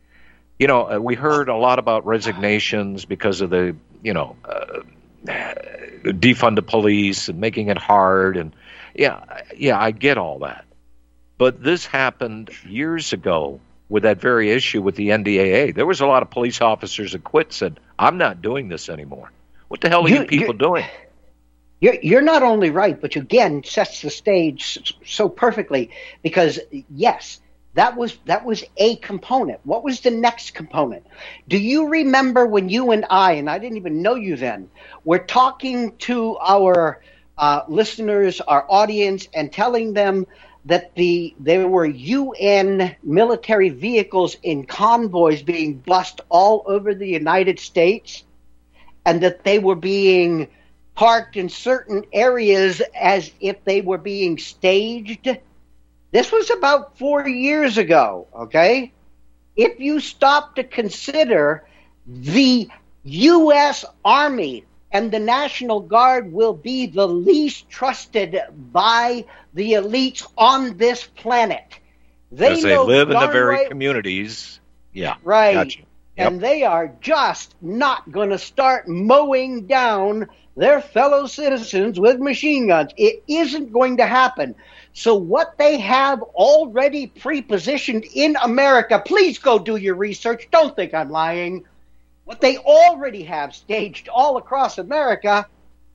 You know, uh, we heard a lot about resignations because of the, you know, uh, defund the police and making it hard. And yeah, yeah, I get all that. But this happened years ago with that very issue with the N D A A. There was a lot of police officers that quit, said, I'm not doing this anymore. What the hell are you, you people doing? You're, you're not only right, but you, again, sets the stage so perfectly because, yes, That was that was a component. What was the next component? Do you remember when you and I, and I didn't even know you then, were talking to our uh, listeners, our audience, and telling them that the there were U N military vehicles in convoys being bussed all over the United States, and that they were being parked in certain areas as if they were being staged? This was about four years ago, okay? If you stop to consider the U S Army and the National Guard will be the least trusted by the elites on this planet. They Because they know live in the darn very right- communities. Yeah, Right. gotcha. Yep. And they are just not going to start mowing down their fellow citizens with machine guns. It isn't going to happen. So what they have already pre-positioned in America, please go do your research. Don't think I'm lying. What they already have staged all across America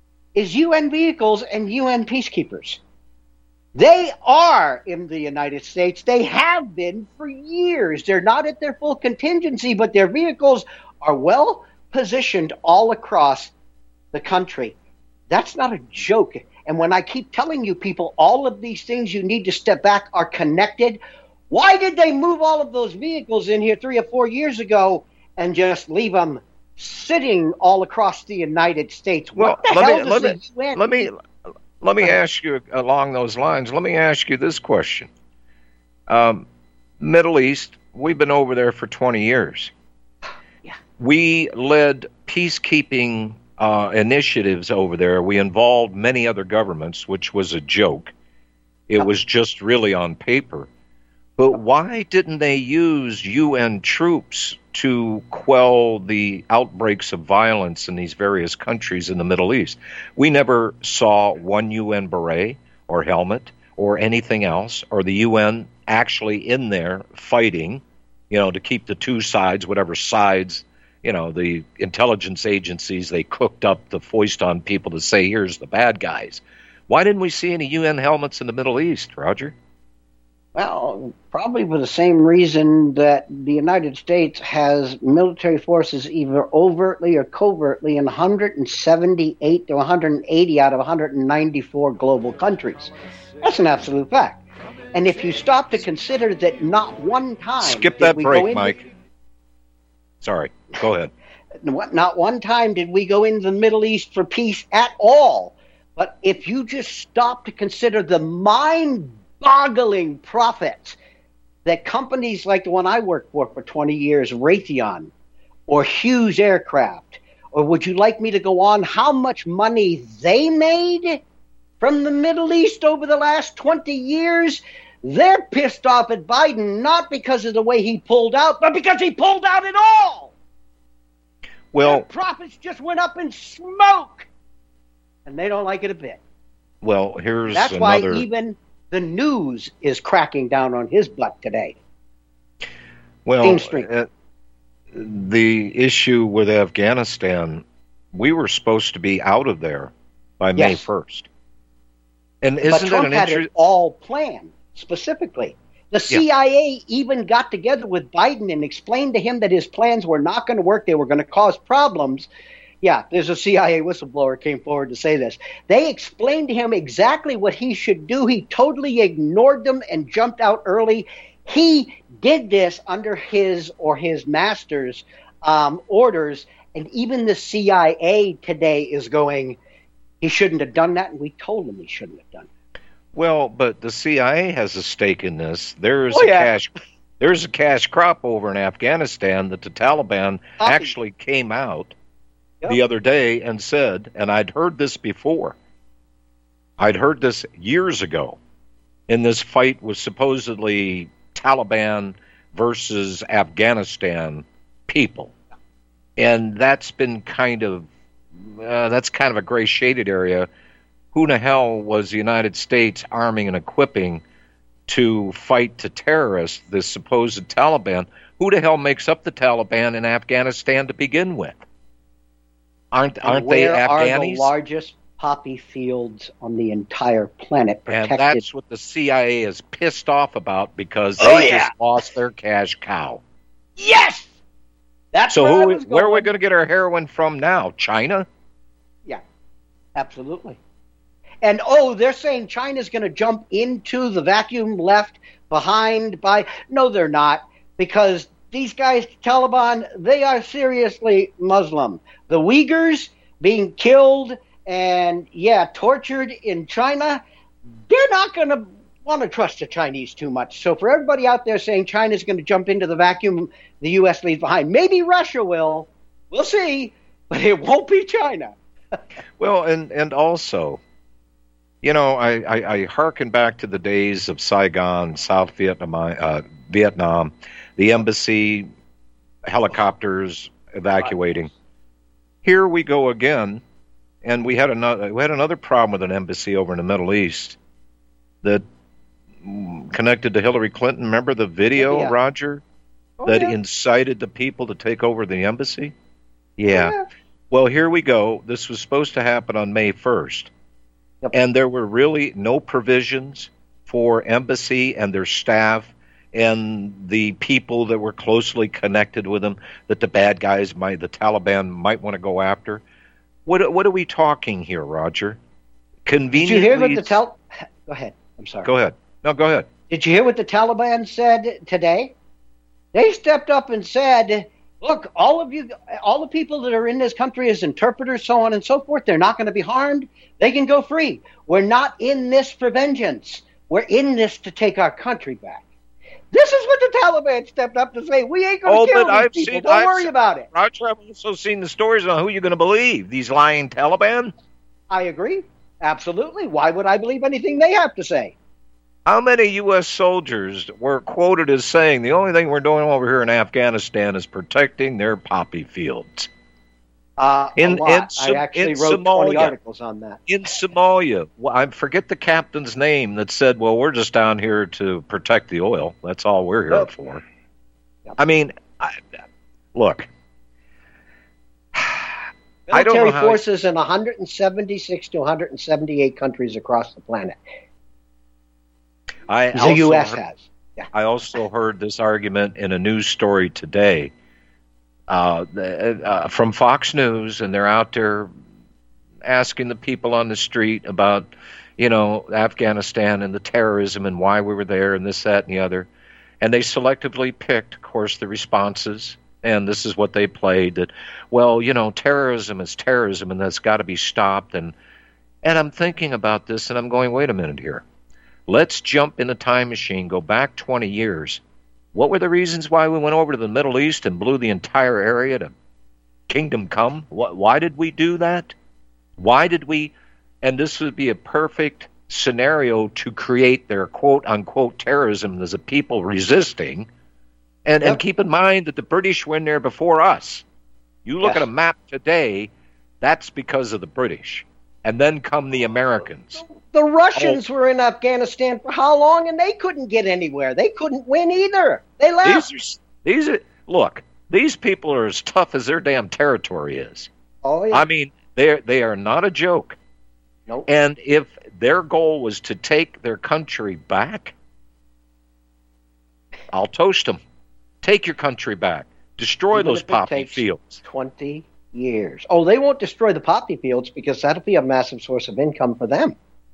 is U N vehicles and U N peacekeepers. They are in the United States. They have been for years. They're not at their full contingency, but their vehicles are well positioned all across the country. That's not a joke. And when I keep telling you people, all of these things you need to step back are connected. Why did they move all of those vehicles in here three or four years ago and just leave them sitting all across the United States? Well, What the let hell me, does let the me, U N let me, let me ask you along those lines. Let me ask you this question. Um, Middle East, we've been over there for twenty years. Yeah. We led peacekeeping uh, initiatives over there. We involved many other governments, which was a joke. It was just really on paper. But why didn't they use U N troops to quell the outbreaks of violence in these various countries in the Middle East? We never saw one U N beret or helmet or anything else, or the U N actually in there fighting, you know, to keep the two sides, whatever sides, you know, the intelligence agencies, they cooked up the foist on people to say, here's the bad guys. Why didn't we see any U N helmets in the Middle East, Roger? Well, probably for the same reason that the United States has military forces either overtly or covertly in one hundred seventy-eight to one hundred eighty out of one hundred ninety-four global countries. That's an absolute fact. And if you stop to consider that not one time... Skip that break, Mike. Sorry, go ahead. Not one time did we go into the Middle East for peace at all. But if you just stop to consider the mind-boggling profits that companies like the one I worked for for twenty years, Raytheon, or Hughes Aircraft, or would you like me to go on how much money they made from the Middle East over the last twenty years, they're pissed off at Biden, not because of the way he pulled out, but because he pulled out at all. Well, their profits just went up in smoke, and they don't like it a bit. Well, here's That's another... why even the news is cracking down on his butt today. Well, uh, the issue with Afghanistan, we were supposed to be out of there by May Yes. first. And But isn't Trump it an had interest? it all planned, specifically. The C I A even got together with Biden and explained to him that his plans were not going to work. They were going to cause problems. Yeah, there's a C I A whistleblower came forward to say this. They explained to him exactly what he should do. He totally ignored them and jumped out early. He did this under his or his master's um, orders, and even the C I A today is going, he shouldn't have done that, and we told him he shouldn't have done it. Well, but the C I A has a stake in this. There's Oh, a yeah. cash there's a cash crop over in Afghanistan that the Taliban Copy. actually came out Yep. the other day and said, and I'd heard this before. I'd heard this years ago in this fight was supposedly Taliban versus Afghanistan people. And that's been kind of uh, that's kind of a gray shaded area. Who in the hell was the United States arming and equipping to fight to terrorists, this supposed Taliban? Who the hell makes up the Taliban in Afghanistan to begin with? Aren't aren't And they where are the Afghanis? largest poppy fields on the entire planet protected? And that's what the C I A is pissed off about because they Oh, yeah. just lost their cash cow. Yes! That's so where I who, was where are we going. going to get our heroin from now? China? Yeah, absolutely. And, oh, they're saying China's going to jump into the vacuum left behind by... No, they're not, because these guys, Taliban, they are seriously Muslim. The Uyghurs being killed and, yeah, tortured in China, they're not going to want to trust the Chinese too much. So for everybody out there saying China's going to jump into the vacuum the U S leaves behind, maybe Russia will. We'll see, but it won't be China. Well, and, and also, you know, I, I, I hearken back to the days of Saigon, South Vietnam, uh, Vietnam, the embassy, helicopters evacuating. Here we go again, and we had another we had another problem with an embassy over in the Middle East that mm, connected to Hillary Clinton. Remember the video, Yeah. Roger, Oh, that yeah. incited the people to take over the embassy? Yeah. Yeah. Well, here we go. This was supposed to happen on May first. Yep. And there were really no provisions for embassy and their staff and the people that were closely connected with them that the bad guys might, the Taliban might want to go after. What what are we talking here, Roger? Did you Conveniently. hear what the Tal... Go ahead. I'm sorry. Go ahead. No, go ahead. Did you hear what the Taliban said today? They stepped up and said, look, all of you, all the people that are in this country as interpreters, so on and so forth, they're not going to be harmed. They can go free. We're not in this for vengeance. We're in this to take our country back. This is what the Taliban stepped up to say. We ain't going to Oh, kill but these I've people. seen- Don't I've worry seen- about it. Roger, I've also seen the stories on who you're going to believe. These lying Taliban? I agree. Absolutely. Why would I believe anything they have to say? How many U S soldiers were quoted as saying the only thing we're doing over here in Afghanistan is protecting their poppy fields? Uh, In- a lot. in Som- I actually in wrote twenty Somalia. articles on that. In Somalia, well, I forget the captain's name that said, well, we're just down here to protect the oil. That's all we're here Yep. for. Yep. I mean, I, look, I don't Military know how... forces in one hundred seventy-six to one hundred seventy-eight countries across the planet. I The also U S heard- has. Yeah. I also heard this argument in a news story today uh, the, uh, from Fox News, and they're out there asking the people on the street about, you know, Afghanistan and the terrorism and why we were there and this, that, and the other. And they selectively picked, of course, the responses. And this is what they played, that, well, you know, terrorism is terrorism and that's got to be stopped. And, and I'm thinking about this and I'm going, wait a minute here. Let's jump in a time machine, go back twenty years. What were the reasons why we went over to the Middle East and blew the entire area to Kingdom Come? Why did we do that? Why did we? And this would be a perfect scenario to create their quote-unquote terrorism as a people resisting. And, Yep. and keep in mind that the British were in there before us. You look Yes. at a map today, that's because of the British. And then come the Americans. The Russians were in Afghanistan for how long, and they couldn't get anywhere. They couldn't win either. They left. These are, these are, look, these people are as tough as their damn territory is. Oh, yeah. I mean, they they are not a joke. Nope. And if their goal was to take their country back, I'll toast them. Take your country back. Destroy Even those if it poppy takes fields. twenty years. Oh, they won't destroy the poppy fields because that'll be a massive source of income for them.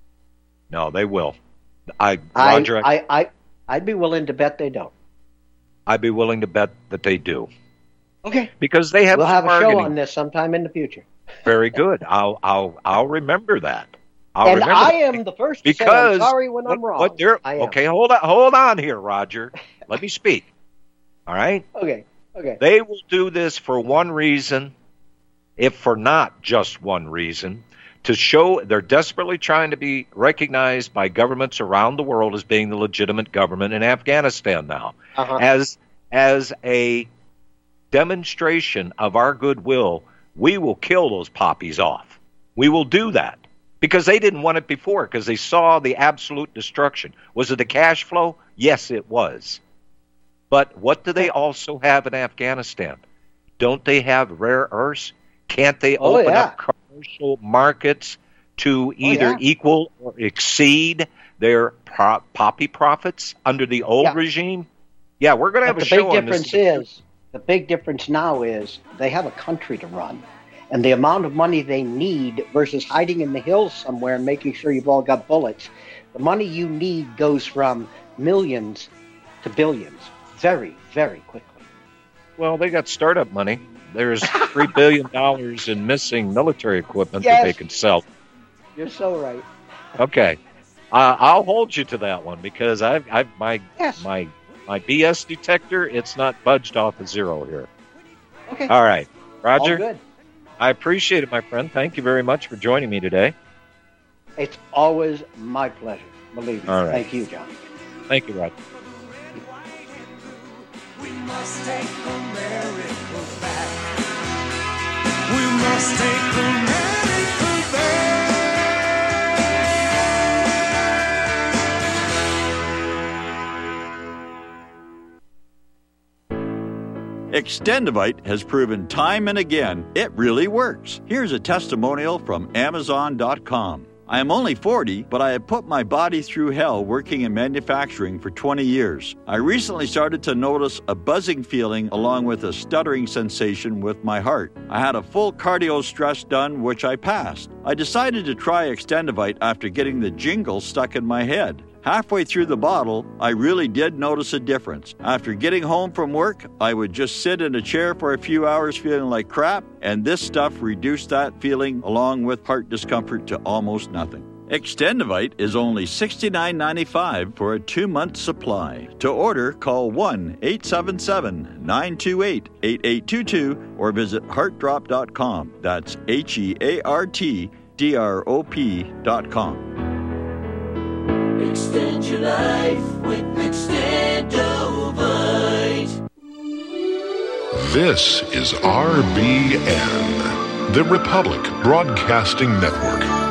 No, they will. I, I, Roger, I, I, I, I'd be willing to bet they don't. I'd be willing to bet that they do. Okay. Because they have We'll some have a show bargaining. on this sometime in the future. Very good. I'll I'll I'll remember that. I'll and remember I that. am the first to because say I'm sorry when I'm what- wrong. what they're- I am. okay, hold on, hold on here, Roger. Let me speak. All right. Okay. Okay. They will do this for one reason, if for not just one reason, to show they're desperately trying to be recognized by governments around the world as being the legitimate government in Afghanistan now, Uh-huh. as as a demonstration of our goodwill. We will kill those poppies off. We will do that because they didn't want it before because they saw the absolute destruction. Was it the cash flow? Yes, it was. But what do they also have in Afghanistan? Don't they have rare earths? Can't they Oh, open yeah. up commercial markets to either yeah. equal or exceed their pro- poppy profits under the old Yeah. regime? Yeah, we're going to have But a the show big on this. difference is the big difference now is they have a country to run, and the amount of money they need versus hiding in the hills somewhere and making sure you've all got bullets. The money you need goes from millions to billions very, very quickly. Well, they got startup money. There's three billion dollars in missing military equipment Yes. that they can sell. You're so right. Okay, uh, I'll hold you to that one because I've, I've my Yes. my my B S detector. It's not budged off of zero here. Okay. All right, All Roger. good. I appreciate it, my friend. Thank you very much for joining me today. It's always my pleasure. Believe me. All right. Thank you, John. Thank you, Roger. We must take America back. We must take America back. Extendivite has proven time and again it really works. Here's a testimonial from Amazon dot com. I am only forty, but I have put my body through hell working in manufacturing for twenty years. I recently started to notice a buzzing feeling along with a stuttering sensation with my heart. I had a full cardio stress done, which I passed. I decided to try Extendivite after getting the jingle stuck in my head. Halfway through the bottle, I really did notice a difference. After getting home from work, I would just sit in a chair for a few hours feeling like crap, and this stuff reduced that feeling along with heart discomfort to almost nothing. Extendivite is only sixty-nine ninety-five for a two-month supply. To order, call one eight seven seven, nine two eight, eight eight two two or visit heart drop dot com. That's H E A R T D R O P dot com. Extend your life with Extendovite. This is R B N, the Republic Broadcasting Network.